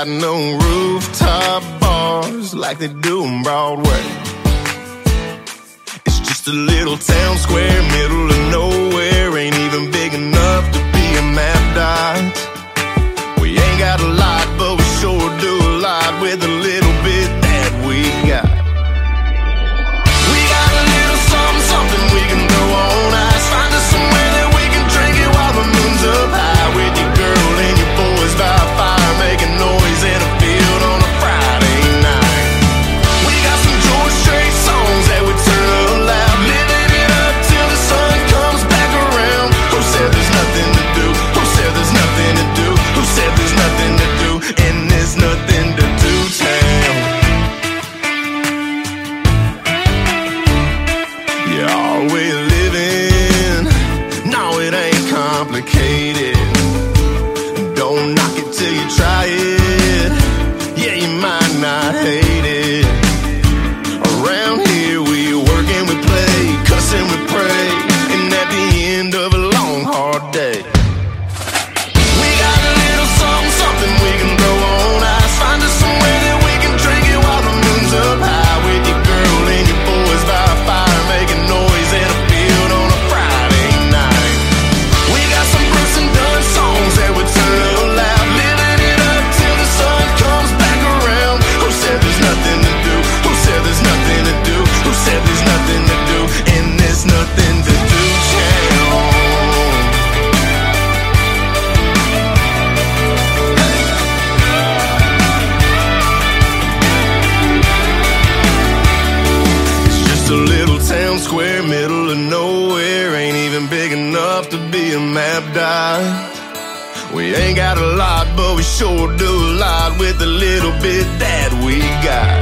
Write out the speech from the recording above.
got no rooftop bars like they do on Broadway. It's just a little town square, middle of nowhere. Ain't even big enough to be a map dot. We ain't got a lot, but we sure do a lot with a little bit that we got. We got a little something, something we can throw on ice. Find us somewhere that we can drink it while the moon's up high, with your girl and your boys by a fire, making noise in a field on a Friday night. We got some George Strait songs that we turn up loud, living it up till the sun comes back around. Who said there's nothing to do? Who said there's nothing to do? Who said there's nothing to do? And there's nothing to do, town. Yeah, all we're living, no, it ain't complicated. Don't knock it till you try it. Yeah, you might not hate it. Around here we work and we play, cuss and we pray, and at the end of a long, hard day, we got a little something, something we can throw on ice. Find us somewhere that we can drink it while the moon's up high, with your girl and your boys by a fire, making noise in a field on a Friday night. We got some Bruce and Dunn songs that we turn up loud, living it up till the sun comes back around. Who said there's nothing to do? Who said there's nothing to do? Who said there's nothing to do? And there's nothing to do, town. It's just a little town square, middle of nowhere. Ain't even big enough to be a map dot. We ain't got a lot, but we sure do a lot with the little bit that we got.